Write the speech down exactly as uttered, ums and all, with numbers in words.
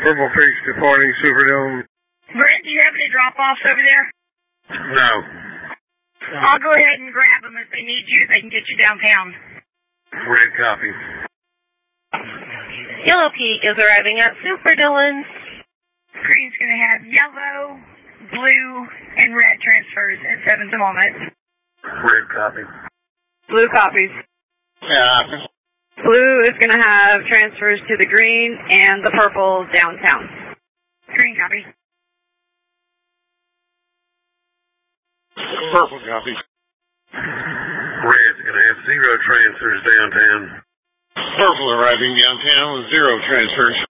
Purple Creek's departing Superdome. Brent, do you have any drop-offs over there? No. I'll go ahead and grab them if they need you. They can get you downtown. Red copy. Yellow Peak is arriving at Super Dillon's. Green's going to have yellow, blue, and red transfers at seven at the moment. Red copy. Blue copies. Yeah. Blue is going to have transfers to the green and the purple downtown. Green copy. Purple copy. Red's going to have zero transfers downtown. Purple arriving downtown with zero transfers.